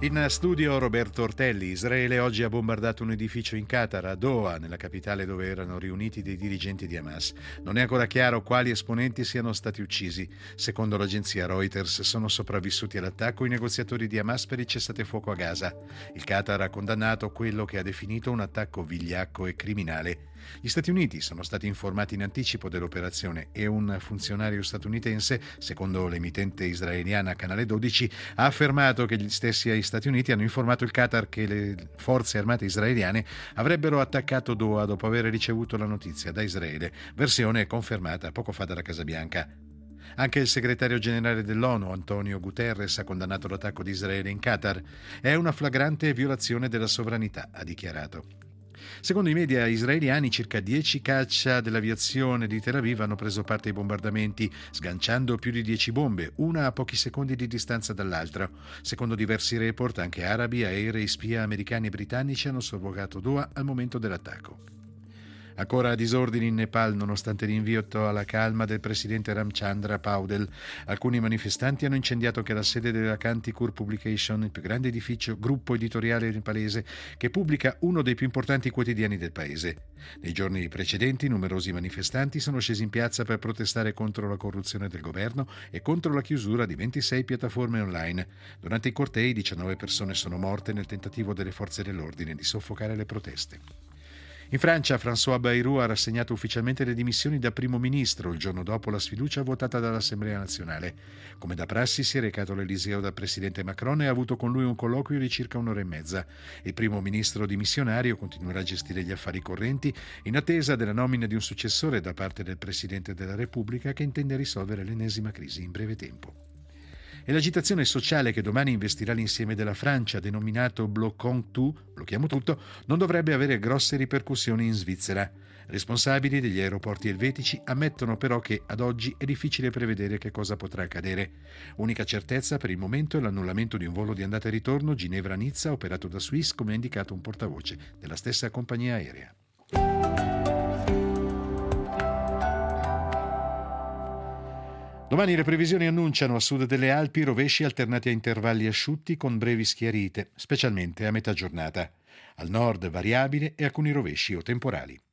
In studio Roberto Ortelli. Israele oggi ha bombardato un edificio in Qatar, a Doha, nella capitale dove erano riuniti dei dirigenti di Hamas. Non è ancora chiaro quali esponenti siano stati uccisi. Secondo l'agenzia Reuters sono sopravvissuti all'attacco i negoziatori di Hamas per il cessatefuoco a Gaza. Il Qatar ha condannato quello che ha definito un attacco vigliacco e criminale. Gli Stati Uniti sono stati informati in anticipo dell'operazione e un funzionario statunitense, secondo l'emittente israeliana Canale 12, ha affermato che gli stessi Stati Uniti hanno informato il Qatar che le forze armate israeliane avrebbero attaccato Doha dopo aver ricevuto la notizia da Israele, versione confermata poco fa dalla Casa Bianca. Anche il segretario generale dell'ONU, Antonio Guterres, ha condannato l'attacco di Israele in Qatar. È una flagrante violazione della sovranità, ha dichiarato. Secondo i media israeliani, circa 10 caccia dell'aviazione di Tel Aviv hanno preso parte ai bombardamenti, sganciando più di 10 bombe, una a pochi secondi di distanza dall'altra. Secondo diversi report, anche arabi, aerei, spia americani e britannici hanno sorvolato Doha al momento dell'attacco. Ancora disordini in Nepal nonostante l'invio alla calma del presidente Ramchandra Paudel. Alcuni manifestanti hanno incendiato anche la sede della Kantikur Publication, il più grande gruppo editoriale nepalese che pubblica uno dei più importanti quotidiani del paese. Nei giorni precedenti numerosi manifestanti sono scesi in piazza per protestare contro la corruzione del governo e contro la chiusura di 26 piattaforme online. Durante i cortei 19 persone sono morte nel tentativo delle forze dell'ordine di soffocare le proteste. In Francia, François Bayrou ha rassegnato ufficialmente le dimissioni da primo ministro il giorno dopo la sfiducia votata dall'Assemblea nazionale. Come da prassi si è recato all'Eliseo dal presidente Macron e ha avuto con lui un colloquio di circa un'ora e mezza. Il primo ministro dimissionario continuerà a gestire gli affari correnti in attesa della nomina di un successore da parte del presidente della Repubblica che intende risolvere l'ennesima crisi in breve tempo. E l'agitazione sociale che domani investirà l'insieme della Francia, denominato Bloquons Tout, blocchiamo tutto, non dovrebbe avere grosse ripercussioni in Svizzera. Responsabili degli aeroporti elvetici ammettono però che ad oggi è difficile prevedere che cosa potrà accadere. Unica certezza per il momento è l'annullamento di un volo di andata e ritorno Ginevra-Nizza operato da Swiss, come ha indicato un portavoce della stessa compagnia aerea. Domani le previsioni annunciano a sud delle Alpi rovesci alternati a intervalli asciutti con brevi schiarite, specialmente a metà giornata. Al nord variabile e alcuni rovesci o temporali.